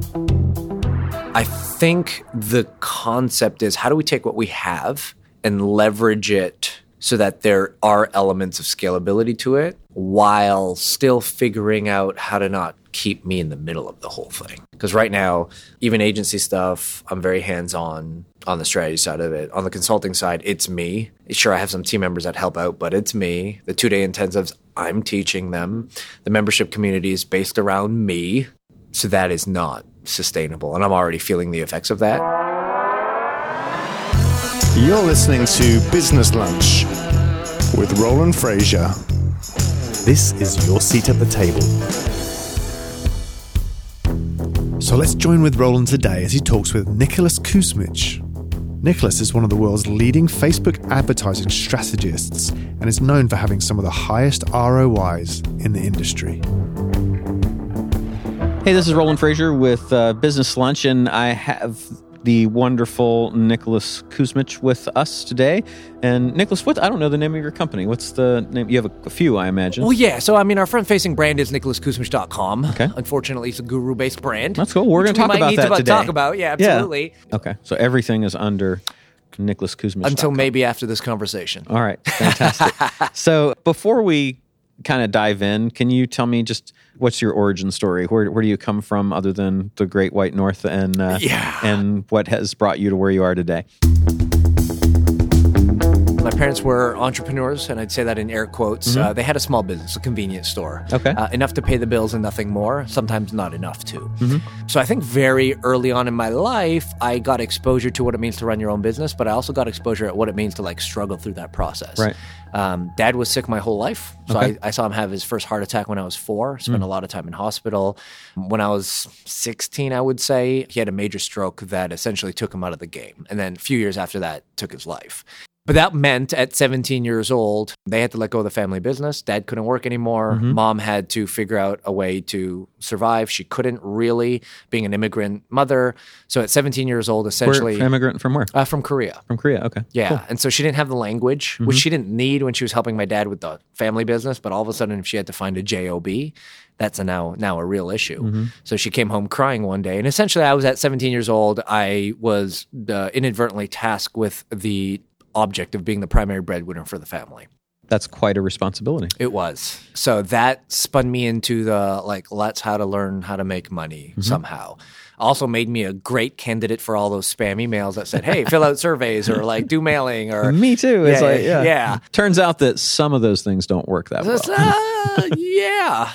I think the concept is, how do we take what we have and leverage it so that there are elements of scalability to it while still figuring out how to not keep me in the middle of the whole thing. Because right now, even agency stuff, I'm very hands-on the strategy side of it. On the consulting side, it's me. Sure, I have some team members that help out, but it's me. The 2-day intensives, I'm teaching them. The membership community is based around me. So that is not sustainable. And I'm already feeling the effects of that. You're listening to Business Lunch with Roland Frazier. This is your seat at the table. So let's join with Roland today as he talks with Nicholas Kusmich. Nicholas is one of the world's leading Facebook advertising strategists and is known for having some of the highest ROIs in the industry. Hey, this is Roland Frazier with Business Lunch, and I have the wonderful Nicholas Kusmich with us today. And Nicholas, I don't know the name of your company. What's the name? You have a few, I imagine. Well, yeah. So, our front-facing brand is nicholaskusmich.com. Okay. Unfortunately, it's a guru-based brand. That's cool. We're going to talk about that today. Talk about, yeah, absolutely. Yeah. Okay. So everything is under nicholaskusmich.com. Until maybe after this conversation. All right. Fantastic. So before we kind of dive in, can you tell me just what's your origin story? Where do you come from other than the Great White North and what has brought you to where you are today? My parents were entrepreneurs, and I'd say that in air quotes. Mm-hmm. They had a small business, a convenience store. Okay. Enough to pay the bills and nothing more, sometimes not enough to. Mm-hmm. So I think very early on in my life, I got exposure to what it means to run your own business, but I also got exposure at what it means to struggle through that process. Right. Dad was sick my whole life. So Okay. I saw him have his first heart attack when I was 4, spent a lot of time in hospital. When I was 16, I would say, he had a major stroke that essentially took him out of the game. And then a few years after that, took his life. But that meant at 17 years old, they had to let go of the family business. Dad couldn't work anymore. Mm-hmm. Mom had to figure out a way to survive. She couldn't really, being an immigrant mother. So at 17 years old, essentially... Immigrant from where? From Korea. From Korea, okay. Yeah. Cool. And so she didn't have the language, which she didn't need when she was helping my dad with the family business. But all of a sudden, if she had to find a job, that's now a real issue. Mm-hmm. So she came home crying one day. And essentially, I was at 17 years old. I was inadvertently tasked with the object of being the primary breadwinner for the family. That's quite a responsibility. It was. So that spun me into the, let's how to learn how to make money somehow. Also made me a great candidate for all those spam emails that said, hey, fill out surveys or do mailing or... Me too. It's yeah. Turns out that some of those things don't work that well. Yeah.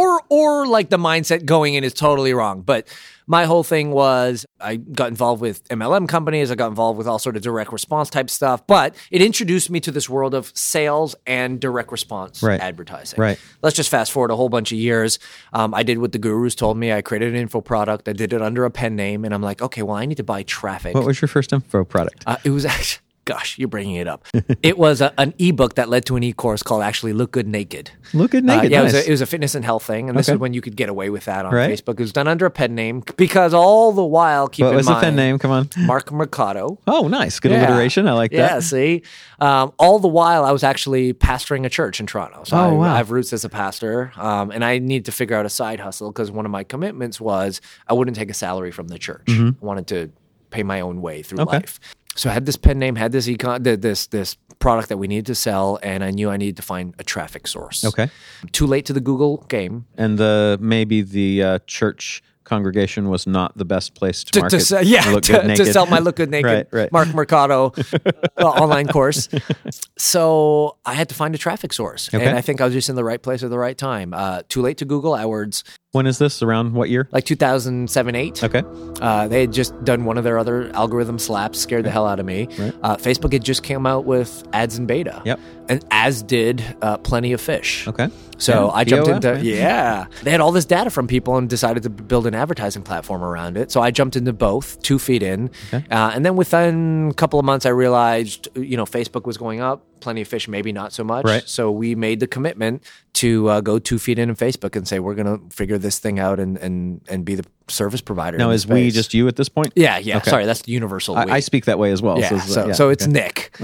Or the mindset going in is totally wrong. But my whole thing was I got involved with MLM companies. I got involved with all sort of direct response type stuff. But it introduced me to this world of sales and direct response advertising. Right. Let's just fast forward a whole bunch of years. I did what the gurus told me. I created an info product. I did it under a pen name. And I'm like, okay, well, I need to buy traffic. What was your first info product? It was actually... Gosh, you're bringing it up. It was an ebook that led to an e-course called actually Look Good Naked. Look Good Naked, yeah, nice. it was a fitness and health thing, and this is when you could get away with that on Right. Facebook. It was done under a pen name because all the while, keep in mind... What was the pen name? Come on. Mark Mercado. Oh, nice. Good Yeah. alliteration. I like that. Yeah, see? All the while, I was actually pastoring a church in Toronto. So wow. I have roots as a pastor, and I needed to figure out a side hustle because one of my commitments was I wouldn't take a salary from the church. I wanted to pay my own way through life. So I had this pen name, had this this product that we needed to sell, and I knew I needed to find a traffic source. Okay. Too late to the Google game. And maybe the church congregation was not the best place to market. To sell my Look Good Naked Right. Mark Mercado online course. So I had to find a traffic source. Okay. And I think I was just in the right place at the right time. Too late to Google AdWords. When is this? Around what year? 2007-8. Okay. They had just done one of their other algorithm slaps, scared the hell out of me. Right. Facebook had just come out with ads in beta. Yep. And as did Plenty of Fish. Okay. So I jumped POF, into, man. they had all this data from people and decided to build an advertising platform around it. So I jumped into both, 2 feet in. Okay. And then within a couple of months, I realized, Facebook was going up, Plenty of Fish, maybe not so much. Right. So we made the commitment to go 2 feet in Facebook and say, we're going to figure this thing out and be the service provider. Now, in is we just you at this point? Yeah. Okay. Sorry, that's the universal we. I speak that way as well. Yeah, so it's Nick. Okay.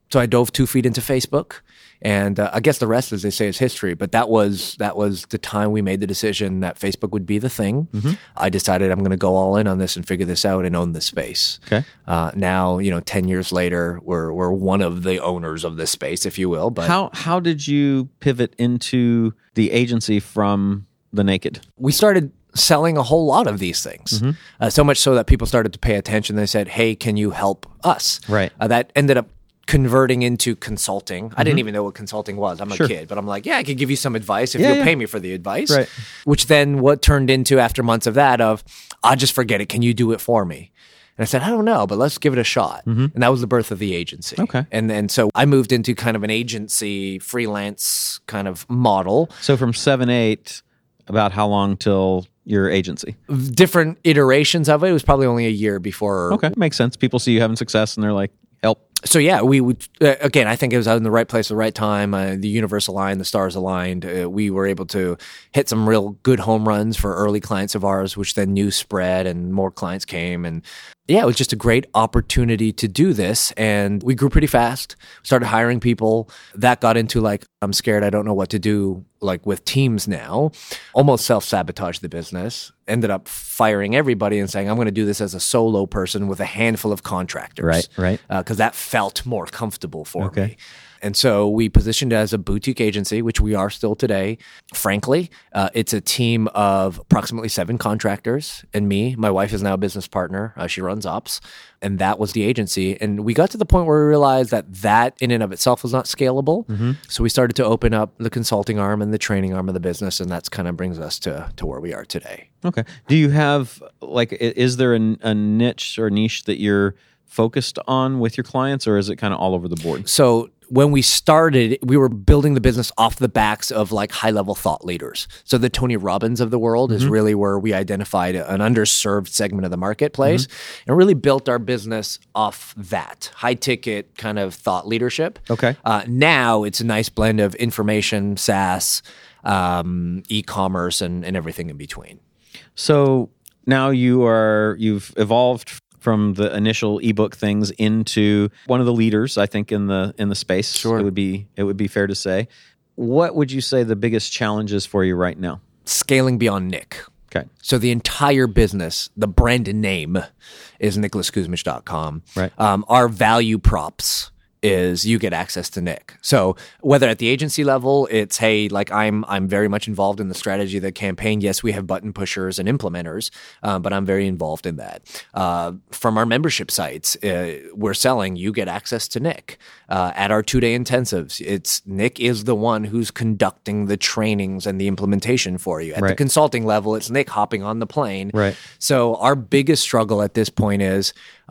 So I dove 2 feet into Facebook. And I guess the rest, as they say, is history. But that was the time we made the decision that Facebook would be the thing. I decided I'm going to go all in on this and figure this out and own this space. Okay. Now, 10 years later, we're one of the owners of this space, if you will. But how did you pivot into the agency from The Naked? We started selling a whole lot of these things, so much so that people started to pay attention. They said, "Hey, can you help us?" Right. That ended up converting into consulting. I didn't even know what consulting was. I'm a kid, but I'm like, yeah, I could give you some advice if you'll pay me for the advice. Right. Which then what turned into, after months of that, I'll just forget it. Can you do it for me? And I said, I don't know, but let's give it a shot. And that was the birth of the agency. Okay. And so I moved into kind of an agency freelance kind of model. So from 7-8, about how long till your agency? Different iterations of it. It was probably only a year before. Okay, makes sense. People see you having success and they're like, help. So yeah, we would, again, I think it was in the right place at the right time. The universe aligned, the stars aligned. We were able to hit some real good home runs for early clients of ours, which then news spread and more clients came. And yeah, it was just a great opportunity to do this. And we grew pretty fast, started hiring people. That got into like, I'm scared, I don't know what to do, like with teams now. Almost self-sabotaged the business. Ended up firing everybody and saying, I'm going to do this as a solo person with a handful of contractors. Right. Because that felt more comfortable for me. And so we positioned it as a boutique agency, which we are still today. Frankly, it's a team of approximately 7 contractors and me. My wife is now a business partner. She runs ops. And that was the agency. And we got to the point where we realized that in and of itself was not scalable. So we started to open up the consulting arm and the training arm of the business. And that's kind of brings us to where we are today. Okay. Do you have, is there a niche or niche that you're focused on with your clients, or is it kind of all over the board? So when we started, we were building the business off the backs of like high-level thought leaders. So the Tony Robbins of the world is really where we identified an underserved segment of the marketplace and really built our business off that high-ticket kind of thought leadership. Okay. Now it's a nice blend of information, SaaS, e-commerce, and everything in between. So now you've evolved from the initial ebook things into one of the leaders, I think, in the space. Sure. It would be fair to say. What would you say the biggest challenge is for you right now? Scaling beyond Nick. Okay. So the entire business, the brand name is nicholaskuzmich.com. Right. Our value props is you get access to Nick. So whether at the agency level, it's, hey, like I'm very much involved in the strategy of the campaign. Yes, we have button pushers and implementers, but I'm very involved in that. From our membership sites, we're selling, you get access to Nick. At our 2-day intensives, it's Nick is the one who's conducting the trainings and the implementation for you. At the consulting level, it's Nick hopping on the plane. Right. So our biggest struggle at this point is,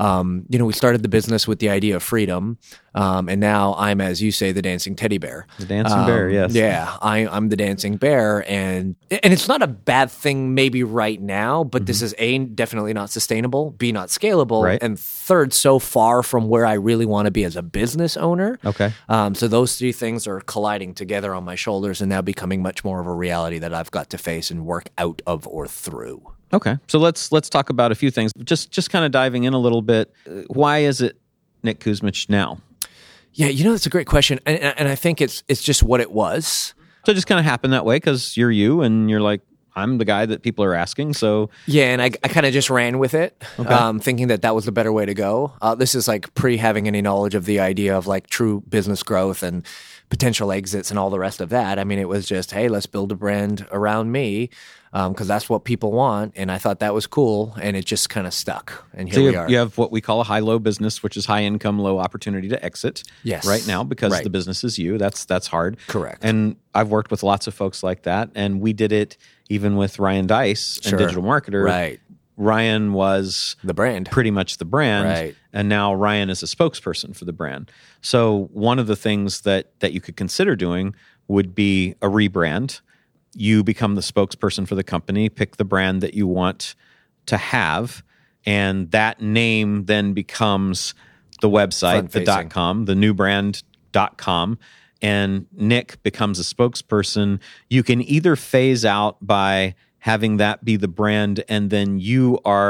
we started the business with the idea of freedom. And now I'm, as you say, the dancing teddy bear. The dancing bear, yes. Yeah, I'm the dancing bear. And it's not a bad thing maybe right now, but this is A, definitely not sustainable, B, not scalable, Right. and third, so far from where I really want to be as a business owner. Okay. So those 3 things are colliding together on my shoulders and now becoming much more of a reality that I've got to face and work out of or through. Okay. So let's talk about a few things. Just kind of diving in a little bit. Why is it Nick Kuzmich now? Yeah, that's a great question, and I think it's just what it was. So it just kind of happened that way because you're you, and you're like, I'm the guy that people are asking. So yeah, and I kind of just ran with it, thinking that was the better way to go. This is like pre having any knowledge of the idea of like true business growth and potential exits and all the rest of that. I mean, it was just, hey, let's build a brand around me because that's what people want. And I thought that was cool, and it just kind of stuck. And here we are. You have what we call a high-low business, which is high income, low opportunity to exit. Yes. Right now, because the business is you. That's hard. Correct. And I've worked with lots of folks like that, and we did it even with Ryan Dice and Digital Marketer. Right. Ryan was the brand, pretty much the brand, right. And now Ryan is a spokesperson for the brand. So one of the things that you could consider doing would be a rebrand. You become the spokesperson for the company, pick the brand that you want to have, and that name then becomes the website, the .com, the new brand .com, and Nick becomes a spokesperson. You can either phase out by having that be the brand, and then you are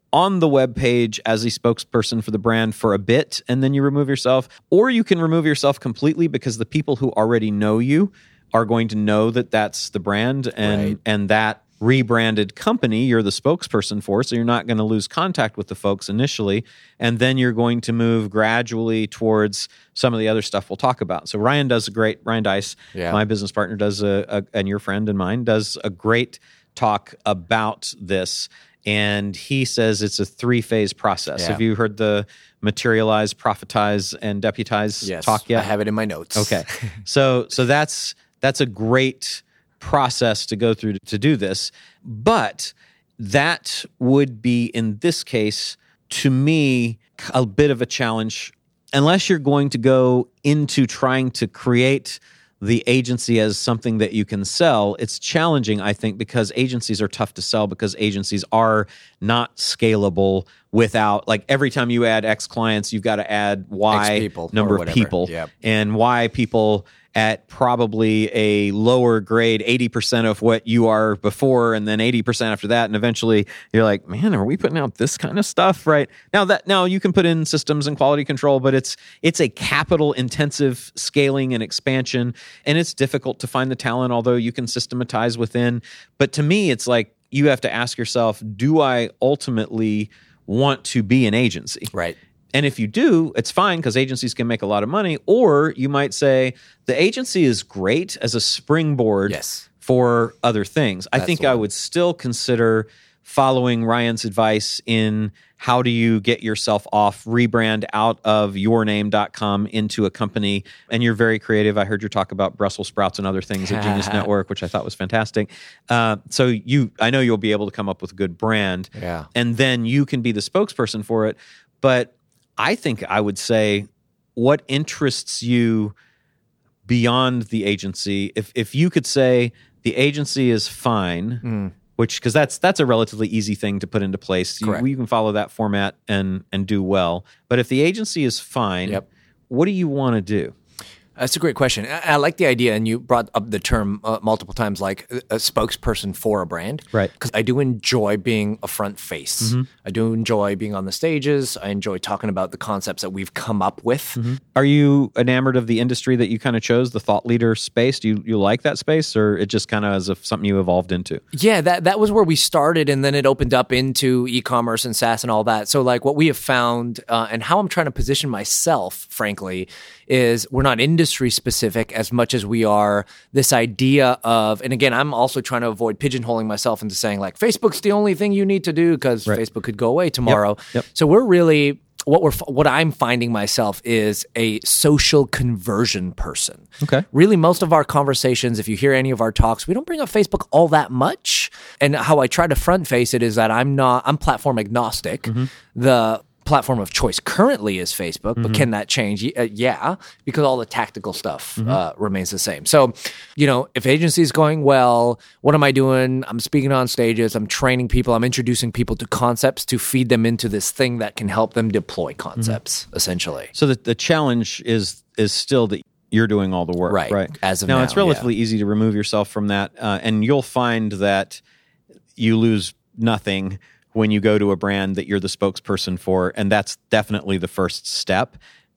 on the web page as a spokesperson for the brand for a bit, and then you remove yourself. Or you can remove yourself completely because the people who already know you are going to know that that's the brand, and that rebranded company you're the spokesperson for, so you're not going to lose contact with the folks initially, and then you're going to move gradually towards some of the other stuff we'll talk about. So Ryan Deiss, my business partner, does and your friend and mine, does a great talk about this, and he says it's a 3-phase process. Have you heard the materialize, profitize, and deputize talk yet? I have it in my notes. Okay. So that's a great process to go through to do this. But that would be, in this case, to me, a bit of a challenge unless you're going to go into trying to create the agency as something that you can sell. It's challenging, I think, because agencies are tough to sell because agencies are not scalable without, like, every time you add X clients, you've got to add Y number of people. And Y people at probably a lower grade, 80% of what you are before, and then 80% after that, and eventually you're like, man, are we putting out this kind of stuff right now? You can put in systems and quality control, but it's a capital intensive scaling and expansion, and it's difficult to find the talent, although you can systematize within. But to me, it's like you have to ask yourself, do I ultimately want to be an agency? Right. And if you do, it's fine because agencies can make a lot of money. Or you might say the agency is great as a springboard for other things. I think I would still consider following Ryan's advice in how do you get yourself off, rebrand out of yourname.com into a company. And you're very creative. I heard you talk about Brussels sprouts and other things at Genius Network, which I thought was fantastic. So I know you'll be able to come up with a good brand. Yeah. And then you can be the spokesperson for it. But I think I would say what interests you beyond the agency, if you could say the agency is fine, because that's a relatively easy thing to put into place. You can follow that format and do well. But if the agency is fine, what do you want to do? That's a great question. I like the idea, and you brought up the term multiple times, like a spokesperson for a brand. Right. Because I do enjoy being a front face. I do enjoy being on the stages. I enjoy talking about the concepts that we've come up with. Are you enamored of the industry that you kind of chose, the thought leader space? Do you like that space, or it just kind of as if something you evolved into? Yeah, that was where we started, and then it opened up into e-commerce and SaaS and all that. So like what we have found and how I'm trying to position myself, frankly, is we're not industry specific as much as we are this idea of, and again, I'm also trying to avoid pigeonholing myself into saying like Facebook's the only thing you need to do because Facebook could go away tomorrow. So we're really, what I'm finding myself is a social conversion person. Okay. Really, most of our conversations, if you hear any of our talks, we don't bring up Facebook all that much. And how I try to front face it is that I'm platform agnostic. The platform of choice currently is Facebook, but can that change? Yeah, because all the tactical stuff remains the same. So, if agency is going well, what am I doing? I'm speaking on stages, I'm training people, I'm introducing people to concepts to feed them into this thing that can help them deploy concepts, essentially. So the challenge is still that you're doing all the work, right? As of now, it's relatively easy to remove yourself from that, and you'll find that you lose nothing when you go to a brand that you're the spokesperson for, and that's definitely the first step.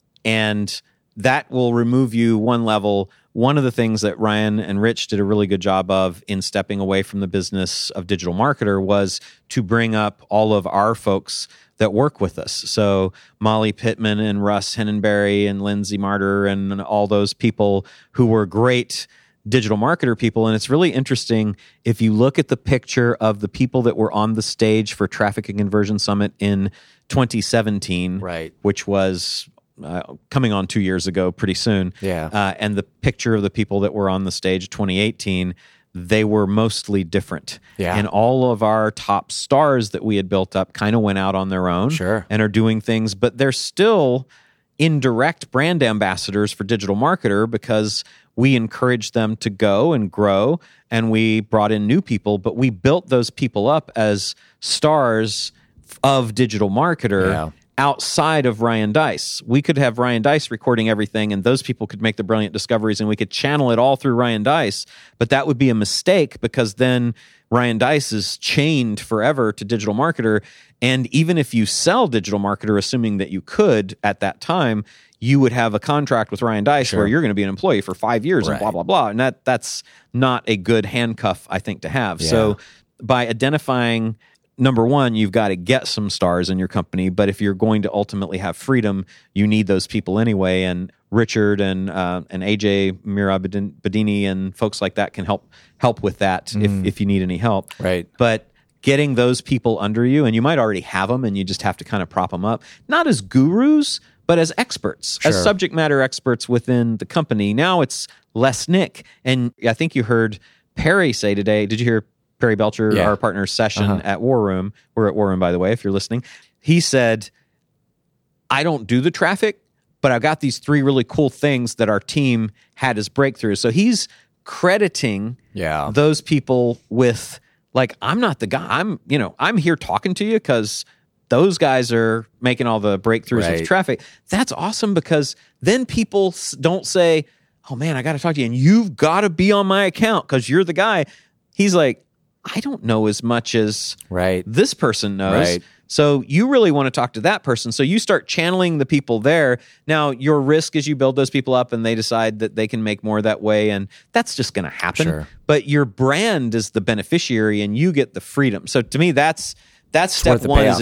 And that will remove you one level. One of the things that Ryan and Rich did a really good job of in stepping away from the business of digital marketer was to bring up all of our folks that work with us. So Molly Pittman and Russ Hennenberry and Lindsay Martyr and all those people who were great digital marketer people. And it's really interesting if you look at the picture of the people that were on the stage for Traffic and Conversion Summit in 2017, which was coming on 2 years ago pretty soon. And the picture of the people that were on the stage 2018, they were mostly different. And all of our top stars that we had built up kind of went out on their own and are doing things, but they're still indirect brand ambassadors for digital marketer because we encouraged them to go and grow, and we brought in new people, but we built those people up as stars of digital marketer outside of Ryan Deiss. We could have Ryan Deiss recording everything, and those people could make the brilliant discoveries, and we could channel it all through Ryan Deiss. But that would be a mistake, because then Ryan Deiss is chained forever to Digital Marketer. And even if you sell Digital Marketer, assuming that you could at that time, you would have a contract with Ryan Deiss where you're going to be an employee for 5 years and blah, blah, blah. And that's not a good handcuff, I think, to have. Yeah. So by identifying, number one, you've got to get some stars in your company. But if you're going to ultimately have freedom, you need those people anyway. And Richard and AJ Mirabedini and folks like that can help with that if you need any help. Right. But getting those people under you, and you might already have them, and you just have to kind of prop them up, not as gurus, but as experts, as subject matter experts within the company. Now it's less Nick. And I think you heard Perry say today, did you hear Perry Belcher, our partner's session at War Room? We're at War Room, by the way, if you're listening. He said, I don't do the traffic, but I've got these 3 really cool things that our team had as breakthroughs. So he's crediting those people with, like, I'm not the guy. I'm here talking to you because those guys are making all the breakthroughs with traffic. That's awesome, because then people don't say, oh man, I got to talk to you, and you've got to be on my account because you're the guy. He's like, I don't know as much as this person knows. Right. So you really want to talk to that person. So you start channeling the people there. Now, your risk is you build those people up and they decide that they can make more that way, and that's just going to happen. Sure. But your brand is the beneficiary and you get the freedom. So to me, that's step one, payoff,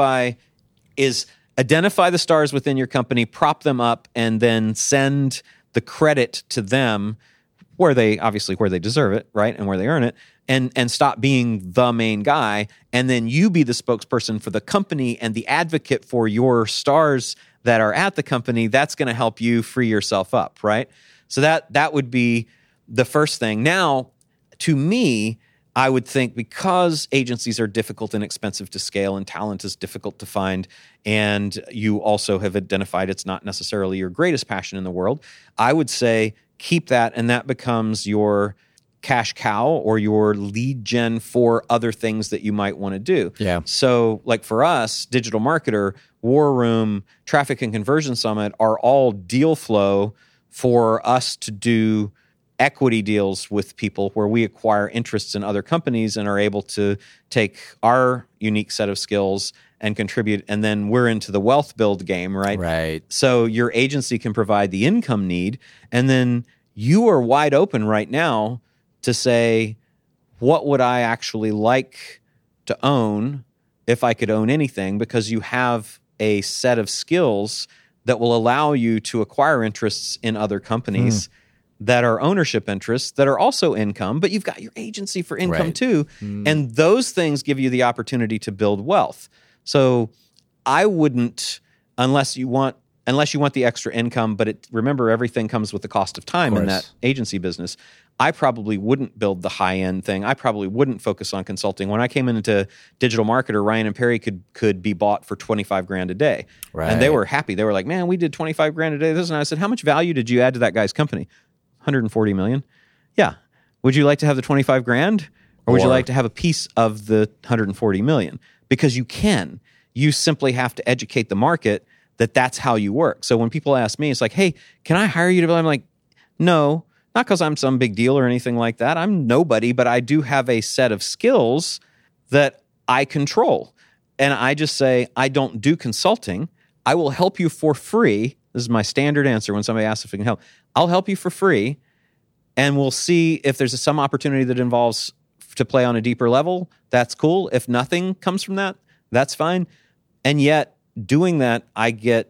is identify the stars within your company, prop them up, and then send the credit to them where they deserve it, right? And where they earn it. And stop being the main guy, and then you be the spokesperson for the company and the advocate for your stars that are at the company. That's going to help you free yourself up, right? So that would be the first thing. Now, to me, I would think, because agencies are difficult and expensive to scale and talent is difficult to find, and you also have identified it's not necessarily your greatest passion in the world, I would say keep that, and that becomes your cash cow or your lead gen for other things that you might want to do. Yeah. So like for us, Digital Marketer, War Room, Traffic and Conversion Summit are all deal flow for us to do equity deals with people where we acquire interests in other companies and are able to take our unique set of skills and contribute, and then we're into the wealth build game, right? Right. So your agency can provide the income need, and then you are wide open right now to say, what would I actually like to own if I could own anything? Because you have a set of skills that will allow you to acquire interests in other companies that are ownership interests that are also income, but you've got your agency for income too. And those things give you the opportunity to build wealth. So I wouldn't, unless you want the extra income, but remember, everything comes with the cost of time in that agency business. I probably wouldn't build the high-end thing. I probably wouldn't focus on consulting. When I came into Digital Marketer, Ryan and Perry could be bought for $25,000 a day. Right. And they were happy. They were like, man, we did $25,000 a day. And I said, how much value did you add to that guy's company? $140 million. Yeah. Would you like to have the $25,000, or would you like to have a piece of the $140 million? Because you can. You simply have to educate the market that that's how you work. So when people ask me, it's like, hey, can I hire you to build? I'm like, no. Not because I'm some big deal or anything like that. I'm nobody, but I do have a set of skills that I control. And I just say, I don't do consulting. I will help you for free. This is my standard answer when somebody asks if I can help. I'll help you for free, and we'll see if there's some opportunity that involves to play on a deeper level. That's cool. If nothing comes from that, that's fine. And yet, doing that, I get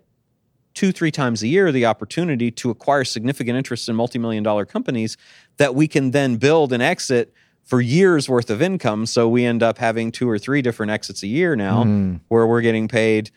2-3 times a year the opportunity to acquire significant interest in multi-million-dollar companies that we can then build and exit for years worth of income. So we end up having 2 or 3 different exits a year now, where we're getting paid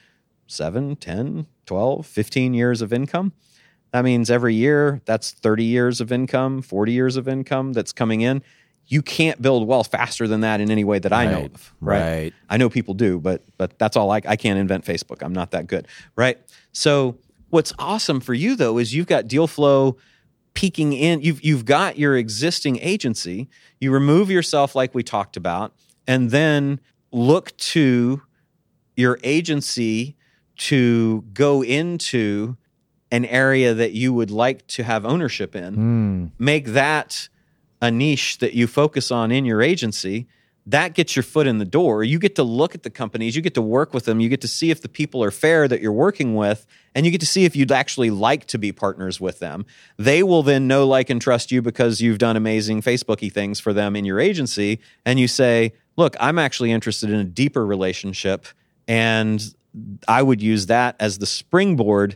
7, 10, 12, 15 years of income. That means every year, that's 30 years of income, 40 years of income that's coming in. You can't build wealth faster than that in any way that I know of, right? I know people do, but that's all. I can't invent Facebook. I'm not that good, right? So what's awesome for you, though, is you've got deal flow peeking in. You've got your existing agency. You remove yourself like we talked about, and then look to your agency to go into an area that you would like to have ownership in, make that a niche that you focus on in your agency. That gets your foot in the door. You get to look at the companies, you get to work with them, you get to see if the people are fair that you're working with, and you get to see if you'd actually like to be partners with them. They will then know, like, and trust you because you've done amazing Facebooky things for them in your agency, and you say, look, I'm actually interested in a deeper relationship, and I would use that as the springboard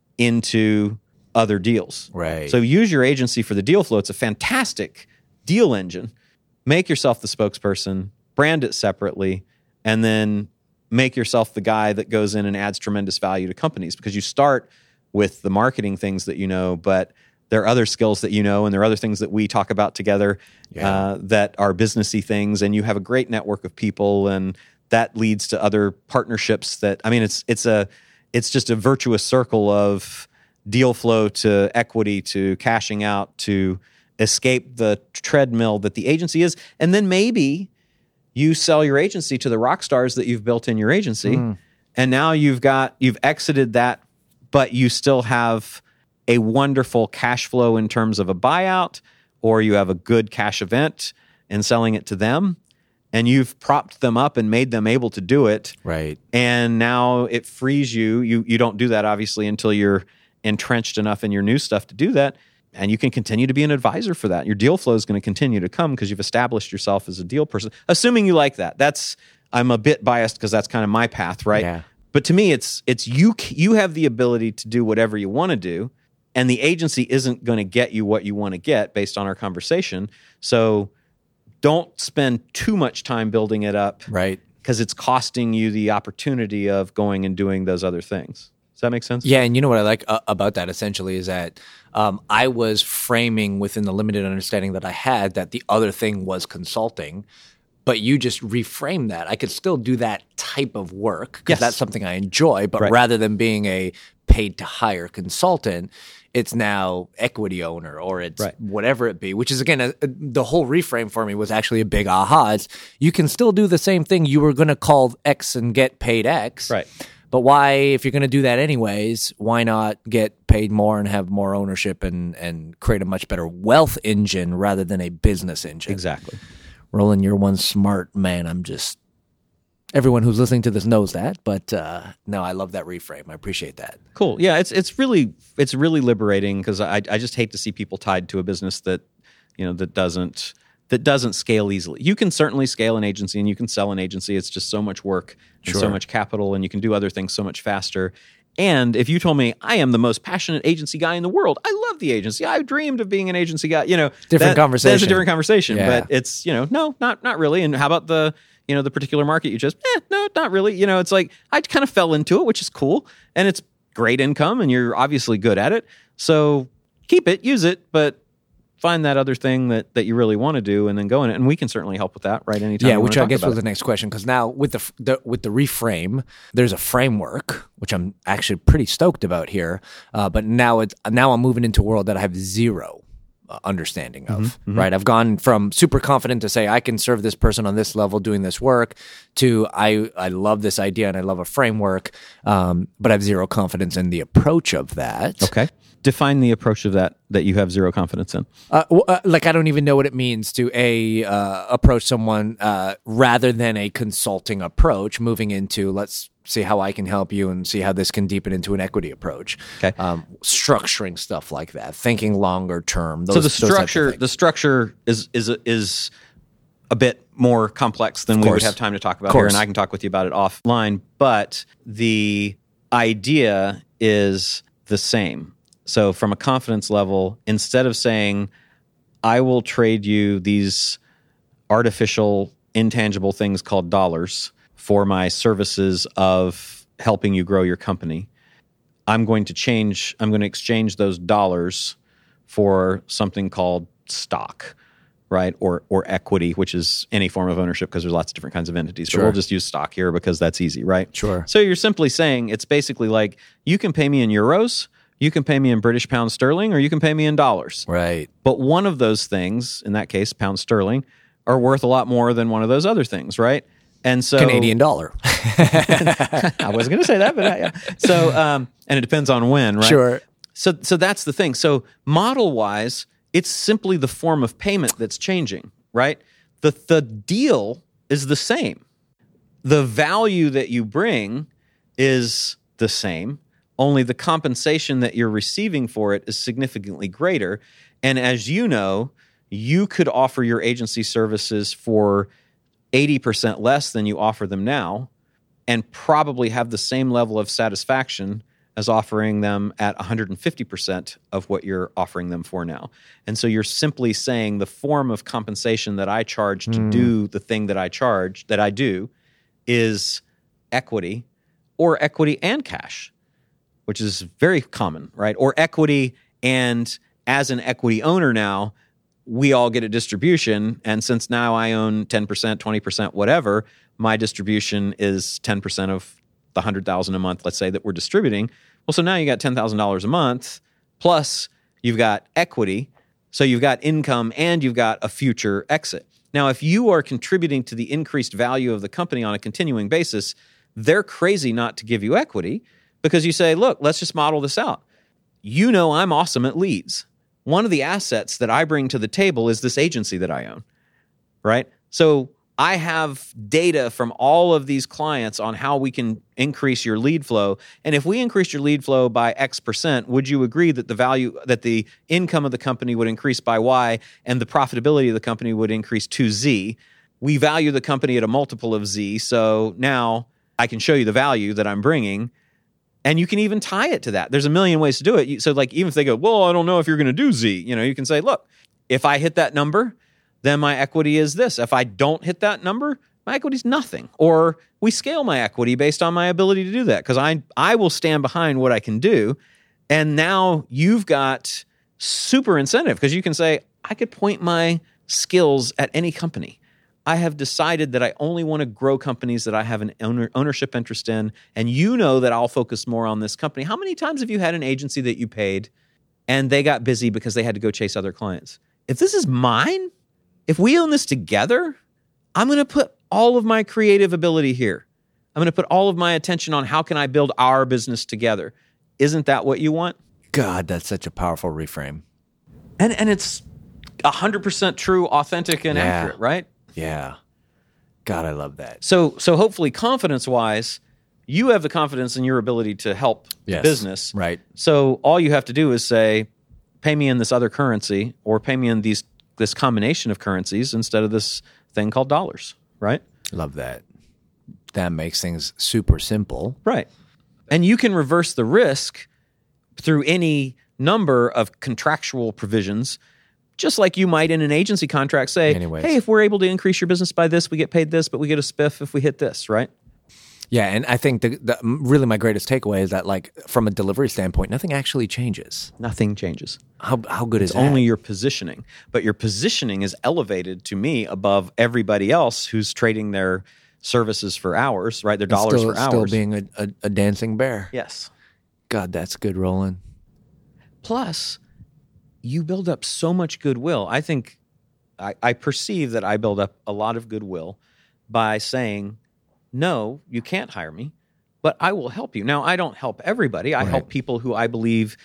into other deals. Right. So use your agency for the deal flow. It's a fantastic deal engine. Make yourself the spokesperson, brand it separately, and then make yourself the guy that goes in and adds tremendous value to companies, because you start with the marketing things that you know, but there are other skills that you know, and there are other things that we talk about together that are businessy things, and you have a great network of people, and that leads to other partnerships that, I mean, it's just a virtuous circle of deal flow to equity to cashing out to escape the treadmill that the agency is. And then maybe you sell your agency to the rock stars that you've built in your agency. And now you've exited that, but you still have a wonderful cash flow in terms of a buyout, or you have a good cash event and selling it to them. And you've propped them up and made them able to do it. Right. And now it frees you. You don't do that, obviously, until you're entrenched enough in your new stuff to do that. And you can continue to be an advisor for that. Your deal flow is going to continue to come because you've established yourself as a deal person, assuming you like that. I'm a bit biased because that's kind of my path, right? Yeah. But to me, it's you have the ability to do whatever you want to do, and the agency isn't going to get you what you want to get based on our conversation. So don't spend too much time building it up, Right. because it's costing you the opportunity of going and doing those other things. Does that make sense? Yeah, and you know what I like about that essentially is that I was framing within the limited understanding that I had that the other thing was consulting, but you just reframe that. I could still do that type of work because that's something I enjoy, but rather than being a paid to hire consultant, it's now equity owner or it's whatever it be, which is, again, the whole reframe for me was actually a big aha. It's, you can still do the same thing you were going to call X and get paid X. Right. But why, if you're going to do that anyways, why not get paid more and have more ownership and create a much better wealth engine rather than a business engine? Exactly. Roland, you're one smart man. Everyone who's listening to this knows that, but no, I love that reframe. I appreciate that. Cool. Yeah, it's really liberating because I just hate to see people tied to a business that doesn't scale easily. You can certainly scale an agency and you can sell an agency. It's just so much work and so much capital, and you can do other things so much faster. And if you told me I am the most passionate agency guy in the world, I love the agency, I dreamed of being an agency guy, different conversation. That's a different conversation. Yeah. But it's, no, not really. And how about the particular market you just, no, not really. It's like I kind of fell into it, which is cool. And it's great income and you're obviously good at it. So keep it, use it, but find that other thing that you really want to do and then go in it. And we can certainly help with that, right? Anytime. Yeah, which I guess was the next question, because now with the reframe, there's a framework, which I'm actually pretty stoked about here. But now I'm moving into a world that I have zero understanding of, right? I've gone from super confident to say I can serve this person on this level doing this work to I love this idea and I love a framework, but I have zero confidence in the approach of that. Okay. Define the approach of that you have zero confidence in. Like I don't even know what it means to approach someone rather than a consulting approach, moving into let's see how I can help you and see how this can deepen into an equity approach. Okay. Structuring stuff like that, thinking longer term. So the structure is a bit more complex than we would have time to talk about here, and I can talk with you about it offline. But the idea is the same. So from a confidence level, instead of saying, I will trade you these artificial, intangible things called dollars for my services of helping you grow your company, I'm going to exchange those dollars for something called stock, right? Or equity, which is any form of ownership because there's lots of different kinds of entities. But we'll just use stock here because that's easy, right? Sure. So you're simply saying, it's basically like, you can pay me in euros, you can pay me in British pound sterling, or you can pay me in dollars. Right. But one of those things, in that case, pound sterling, are worth a lot more than one of those other things, right? And so Canadian dollar. I wasn't going to say that, but yeah. So, and it depends on when, right? Sure. So that's the thing. So model-wise, it's simply the form of payment that's changing, right? The deal is the same. The value that you bring is the same, only the compensation that you're receiving for it is significantly greater. And as you know, you could offer your agency services for 80% less than you offer them now and probably have the same level of satisfaction as offering them at 150% of what you're offering them for now. And so you're simply saying the form of compensation that I charge to do the thing that I do is equity or equity and cash, which is very common, right? Or equity, and as an equity owner now, we all get a distribution. And since now I own 10%, 20%, whatever, my distribution is 10% of the $100,000 a month, let's say, that we're distributing. Well, so now you got $10,000 a month, plus you've got equity. So you've got income and you've got a future exit. Now, if you are contributing to the increased value of the company on a continuing basis, they're crazy not to give you equity because you say, look, let's just model this out. You know I'm awesome at leads. One of the assets that I bring to the table is this agency that I own, right? So I have data from all of these clients on how we can increase your lead flow. And if we increase your lead flow by X%, would you agree that the income of the company would increase by Y and the profitability of the company would increase to Z? We value the company at a multiple of Z. So now I can show you the value that I'm bringing. And you can even tie it to that. There's a million ways to do it. So like even if they go, well, I don't know if you're going to do Z, you can say, look, if I hit that number, then my equity is this. If I don't hit that number, my equity is nothing. Or we scale my equity based on my ability to do that because I will stand behind what I can do. And now you've got super incentive because you can say, I could point my skills at any company. I have decided that I only want to grow companies that I have an ownership interest in, and you know that I'll focus more on this company. How many times have you had an agency that you paid and they got busy because they had to go chase other clients? If this is mine, if we own this together, I'm going to put all of my creative ability here. I'm going to put all of my attention on how can I build our business together. Isn't that what you want? God, that's such a powerful reframe. And it's 100% true, authentic, and accurate, right? Yeah. God, I love that. So hopefully confidence-wise, you have the confidence in your ability to help the business. Right. So all you have to do is say, pay me in this other currency or pay me in this combination of currencies instead of this thing called dollars, right? Love that. That makes things super simple. Right. And you can reverse the risk through any number of contractual provisions, just like you might in an agency contract say, hey, if we're able to increase your business by this, we get paid this, but we get a spiff if we hit this, right? Yeah, and I think really my greatest takeaway is that, like, from a delivery standpoint, nothing actually changes. Nothing changes. How good is that? It's only your positioning. But your positioning is elevated to me above everybody else who's trading their services for hours, right? Their dollars for hours. Still being a dancing bear. Yes. God, that's good, Roland. Plus, you build up so much goodwill. I think I perceive that I build up a lot of goodwill by saying, no, you can't hire me, but I will help you. Now, I don't help everybody. I help people who I believe,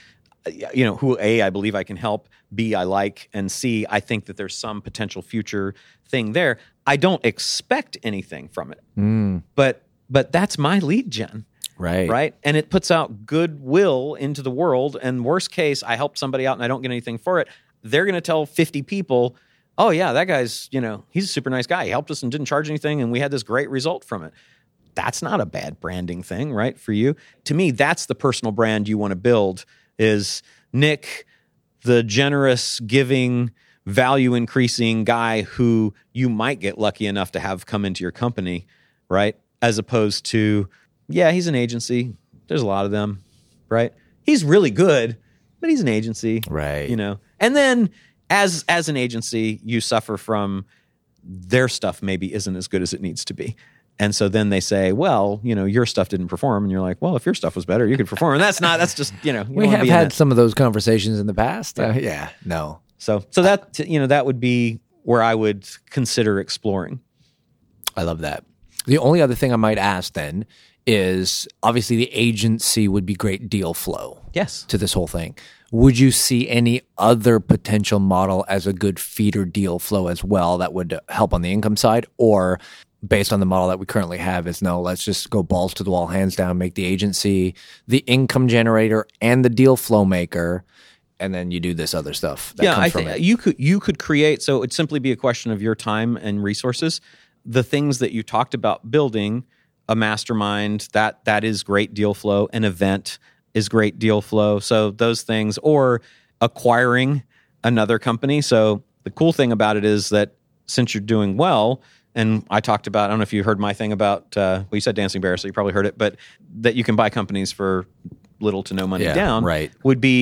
who A, I believe I can help, B, I like, and C, I think that there's some potential future thing there. I don't expect anything from it, but that's my lead gen. Right. And it puts out goodwill into the world. And worst case, I help somebody out and I don't get anything for it. They're going to tell 50 people, oh yeah, that guy's, he's a super nice guy. He helped us and didn't charge anything. And we had this great result from it. That's not a bad branding thing, right? For you. To me, that's the personal brand you want to build is Nick, the generous, giving, value increasing guy who you might get lucky enough to have come into your company, right? As opposed to, yeah, he's an agency. There's a lot of them, right? He's really good, but he's an agency. Right. And then as an agency, you suffer from their stuff maybe isn't as good as it needs to be. And so then they say, well, your stuff didn't perform. And you're like, well, if your stuff was better, you could perform. And that's just, we have had some of those conversations in the past. No. So that, that would be where I would consider exploring. I love that. The only other thing I might ask then is obviously the agency would be great deal flow. Yes. To this whole thing. Would you see any other potential model as a good feeder deal flow as well that would help on the income side? Or based on the model that we currently have is no, let's just go balls to the wall, hands down, make the agency the income generator and the deal flow maker, and then you do this other stuff that comes from it. You could create, so it'd simply be a question of your time and resources. The things that you talked about building, a mastermind, that is great deal flow. An event is great deal flow. So those things, or acquiring another company. So the cool thing about it is that since you're doing well, and I talked about, I don't know if you heard my thing about, well, you said Dancing Bear, so you probably heard it, but that you can buy companies for little to no money down, right.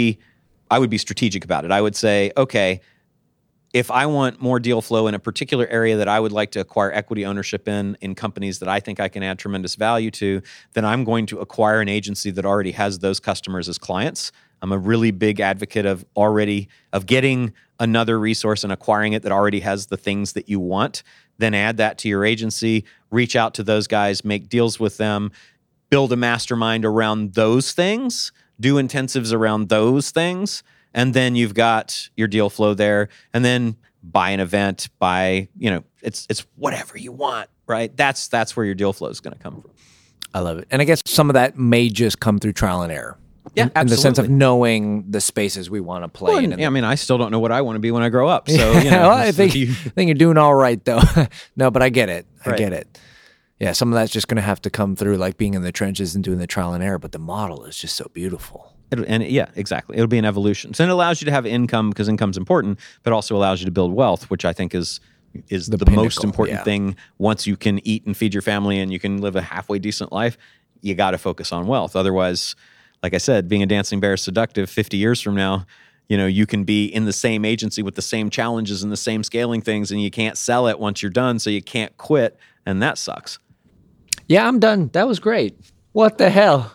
I would be strategic about it. I would say, okay, if I want more deal flow in a particular area that I would like to acquire equity ownership in companies that I think I can add tremendous value to, then I'm going to acquire an agency that already has those customers as clients. I'm a really big advocate of getting another resource and acquiring it that already has the things that you want. Then add that to your agency, reach out to those guys, make deals with them, build a mastermind around those things, do intensives around those things, and then you've got your deal flow there, and then buy an event, it's whatever you want, right? That's where your deal flow is going to come from. I love it. And I guess some of that may just come through trial and error. Yeah, in the sense of knowing the spaces we want to play in. I mean, I still don't know what I want to be when I grow up. So, well, I think you're doing all right, though. No, but I get it. I get it. Yeah, some of that's just going to have to come through, like being in the trenches and doing the trial and error. But the model is just so beautiful. Yeah, exactly. It'll be an evolution. So it allows you to have income because income's important, but also allows you to build wealth, which I think is the pinnacle, most important thing. Once you can eat and feed your family and you can live a halfway decent life, you got to focus on wealth. Otherwise, like I said, being a dancing bear is seductive. 50 years from now, you can be in the same agency with the same challenges and the same scaling things, and you can't sell it once you're done, so you can't quit, and that sucks. Yeah, I'm done. That was great. What the hell?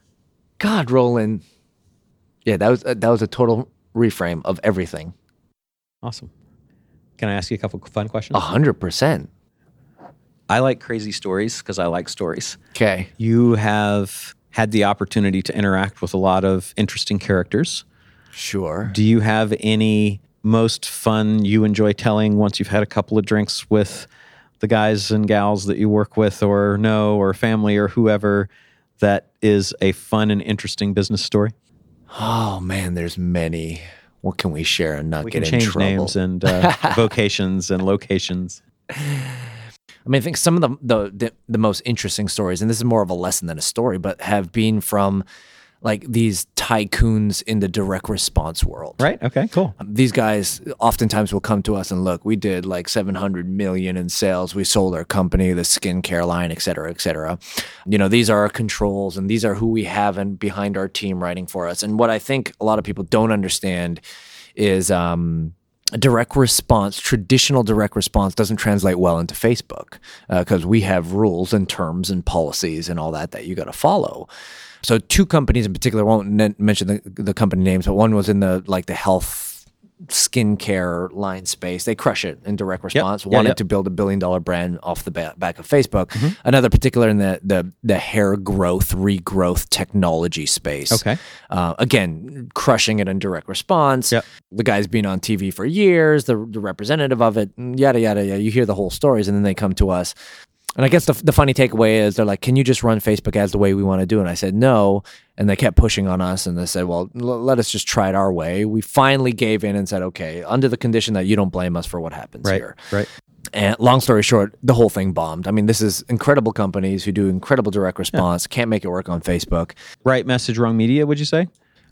God, Roland. Yeah, that was a total reframe of everything. Awesome. Can I ask you a couple fun questions? 100%. I like crazy stories because I like stories. Okay. You have had the opportunity to interact with a lot of interesting characters. Sure. Do you have any most fun you enjoy telling once you've had a couple of drinks with the guys and gals that you work with or family or whoever that is a fun and interesting business story? Oh, man, there's many. What can we share and not get in change trouble? Names and vocations and locations. I mean, I think some of the most interesting stories, and this is more of a lesson than a story, but have been from like these tycoons in the direct response world. Right. Okay, cool. These guys oftentimes will come to us and look, we did like 700 million in sales. We sold our company, the skincare line, et cetera, et cetera. These are our controls and these are who we have and behind our team writing for us. And what I think a lot of people don't understand is direct response, traditional direct response doesn't translate well into Facebook because we have rules and terms and policies and all that you got to follow. So two companies in particular, I won't mention the company names, but one was in the health skincare line space. They crush it in direct response. Wanted to build $1 billion brand off the back of Facebook. Mm-hmm. Another particular in the hair growth, regrowth technology space. Okay. Again, crushing it in direct response. Yep. The guy's been on TV for years, the representative of it, yada, yada, yada. You hear the whole stories and then they come to us. And I guess the funny takeaway is they're like, can you just run Facebook ads the way we want to do? And I said, no. And they kept pushing on us. And they said, well, let us just try it our way. We finally gave in and said, okay, under the condition that you don't blame us for what happens here. Right. And long story short, the whole thing bombed. I mean, this is incredible companies who do incredible direct response, can't make it work on Facebook. Right message, wrong media, would you say?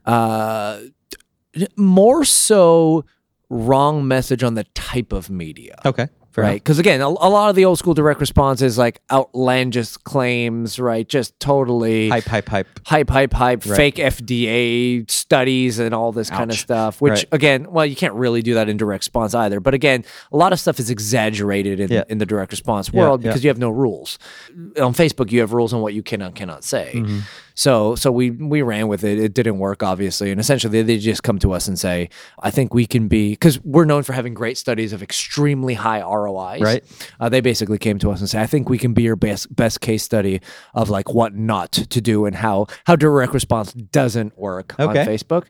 More so wrong message on the type of media. Okay. Right, because again, a lot of the old school direct response is like outlandish claims, right? Just totally hype, right. Fake FDA studies and all this kind of stuff. Which again, well, you can't really do that in direct response either. But again, a lot of stuff is exaggerated in the direct response world because you have no rules. On Facebook, you have rules on what you can and cannot say. Mm-hmm. So we ran with it. It didn't work, obviously. And essentially, they just come to us and say, I think we can be, because we're known for having great studies of extremely high ROIs. Right. They basically came to us and said, I think we can be your best case study of like what not to do and how direct response doesn't work on Facebook.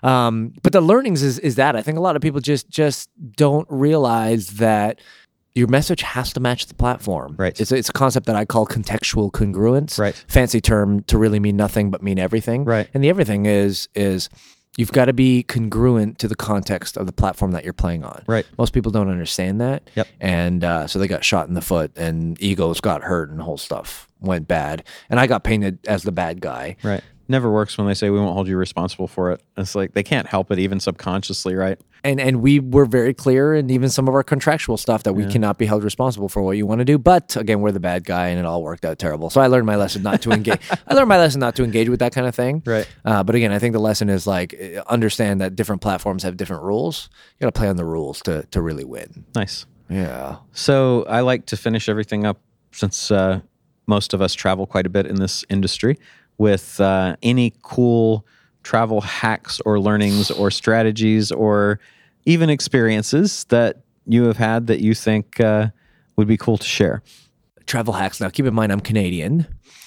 But the learnings is that I think a lot of people just don't realize that your message has to match the platform. Right. It's a concept that I call contextual congruence. Right. Fancy term to really mean nothing but mean everything. Right. And the everything is you've got to be congruent to the context of the platform that you're playing on. Right. Most people don't understand that. Yep. And so they got shot in the foot and egos got hurt and the whole stuff went bad. And I got painted as the bad guy. Right. Never works when they say we won't hold you responsible for it. It's like they can't help it, even subconsciously, right? And we were very clear, and even some of our contractual stuff, that we cannot be held responsible for what you want to do. But again, we're the bad guy, and it all worked out terrible. So I learned my lesson not to engage. I learned my lesson not to engage with that kind of thing. Right. But again, I think the lesson is like understand that different platforms have different rules. You got to play on the rules to really win. Nice. Yeah. So I like to finish everything up, since most of us travel quite a bit in this industry, with any cool travel hacks or learnings or strategies or even experiences that you have had that you think would be cool to share. Travel hacks. Now, keep in mind, I'm Canadian,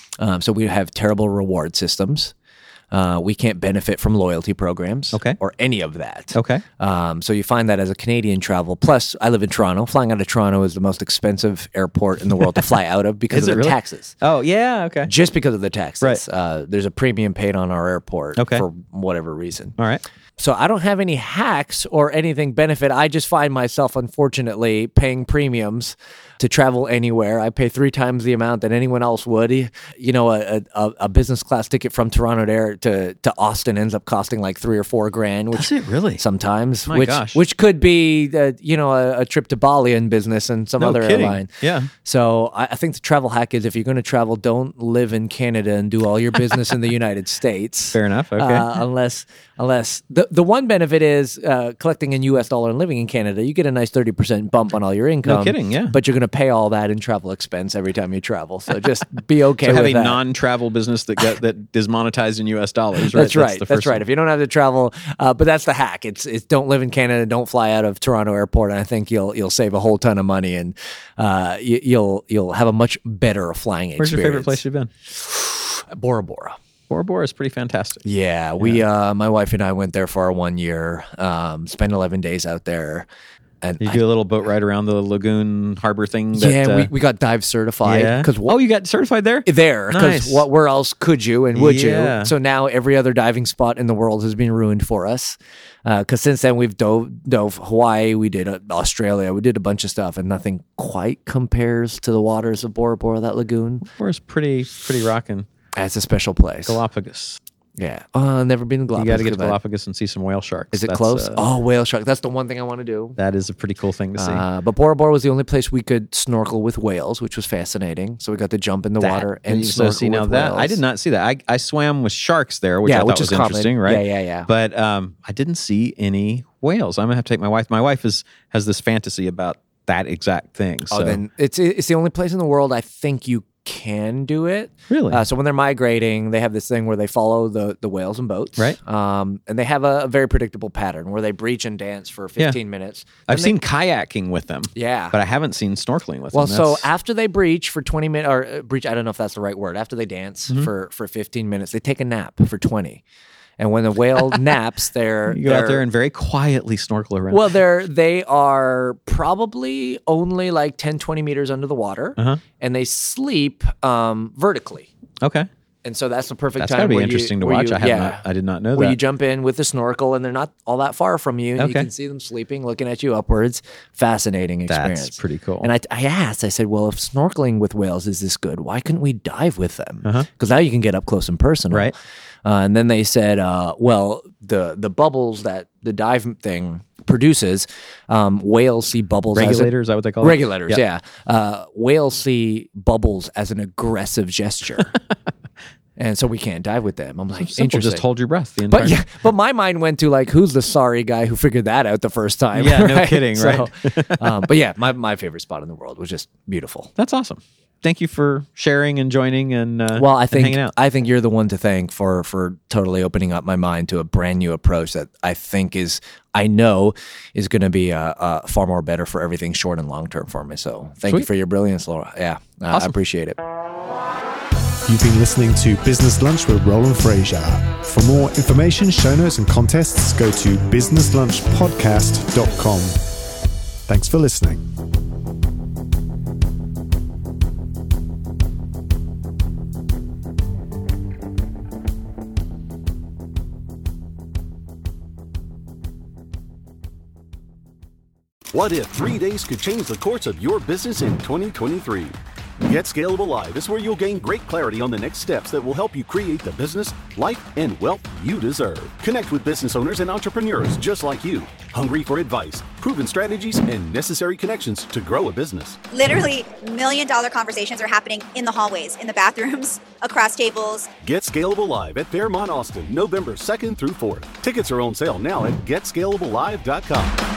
so we have terrible reward systems. We can't benefit from loyalty programs or any of that. Okay. So you find that as a Canadian travel. Plus, I live in Toronto. Flying out of Toronto is the most expensive airport in the world to fly out of because of the taxes. Oh, yeah. Okay. Just because of the taxes. Right. There's a premium paid on our airport for whatever reason. All right. So I don't have any hacks or anything benefit. I just find myself, unfortunately, paying premiums to travel anywhere. I pay 3 times the amount that anyone else would. You know, a business class ticket from Toronto to Austin ends up costing like $3 or $4 grand. Which, does it really? Sometimes. My gosh. Which could be, a trip to Bali in business and some other airline. Yeah. So I think the travel hack is if you're going to travel, don't live in Canada and do all your business in the United States. Fair enough. Okay. Unless the one benefit is collecting in U.S. dollar and living in Canada, you get a nice 30% bump on all your income. No kidding, yeah. But you're going to pay all that in travel expense every time you travel. So just be okay with that. So have a non-travel business that is monetized in U.S. dollars, right? That's right. That's right. If you don't have to travel, but that's the hack. It's don't live in Canada, don't fly out of Toronto Airport, and I think you'll save a whole ton of money, and you'll have a much better flying experience. Where's your favorite place you've been? Bora Bora. Bora Bora is pretty fantastic. Yeah, we my wife and I went there for our 1 year, spent 11 days out there. And you do a little boat ride around the lagoon harbor thing. We got dive certified. Yeah. You got certified there? There, because nice. where else could you and would you? So now every other diving spot in the world has been ruined for us. Because since then we've dove Hawaii, we did Australia, we did a bunch of stuff, and nothing quite compares to the waters of Bora Bora, that lagoon. Bora's pretty rocking. It's a special place. Galapagos. Yeah. Never been to Galapagos. You got to get to Galapagos and see some whale sharks. Is it close? Whale shark. That's the one thing I want to do. That is a pretty cool thing to see. But Bora Bora was the only place we could snorkel with whales, which was fascinating. So we got to jump in the water and snorkel with whales. I did not see that. I swam with sharks there, which I thought was interesting, right? Yeah. But I didn't see any whales. I'm going to have to take my wife. My wife has this fantasy about that exact thing. So. Then it's the only place in the world I think you can do it. Really? So when they're migrating, they have this thing where they follow the whales and boats. Right. And they have a very predictable pattern where they breach and dance for 15 minutes. I've seen kayaking with them. Yeah. But I haven't seen snorkeling with them. Well, so after they breach for 20 minutes, or breach, I don't know if that's the right word. After they dance for 15 minutes, they take a nap for 20. And when the whale naps, you go out there and very quietly snorkel around. Well, they are probably only like 10, 20 meters under the water, and they sleep vertically. Okay. And so that's the perfect that's time. That's got to be interesting to watch. I did not know where that. You jump in with the snorkel, and they're not all that far from you, and you can see them sleeping, looking at you upwards. Fascinating experience. That's pretty cool. And I asked, I said, well, if snorkeling with whales is this good, why couldn't we dive with them? Because now you can get up close and personal. Right. And then they said, well, the bubbles that the dive thing produces, whales see bubbles regulators, is that what they call it? Regulators, yeah. Whales see bubbles as an aggressive gesture. And so we can't dive with them. I'm like, interesting. Just hold your breath the entire time. But my mind went to like, who's the sorry guy who figured that out the first time? Yeah, right? No kidding, right? But yeah, my favorite spot in the world was just beautiful. That's awesome. thank you for sharing and joining and well, I think hanging out. I think you're the one to thank for totally opening up my mind to a brand new approach that I know is going to be far more better for everything short and long term for me. So thank you for your brilliance, Laura. Yeah, awesome. I appreciate it. You've been listening to Business Lunch with Roland Frasier. For more information, show notes, and contests, go to businesslunchpodcast.com. Thanks for listening. What if 3 days could change the course of your business in 2023? Get Scalable Live is where you'll gain great clarity on the next steps that will help you create the business, life, and wealth you deserve. Connect with business owners and entrepreneurs just like you, hungry for advice, proven strategies, and necessary connections to grow a business. Literally million-dollar conversations are happening in the hallways, in the bathrooms, across tables. Get Scalable Live at Fairmont Austin, November 2nd through 4th. Tickets are on sale now at getscalablelive.com.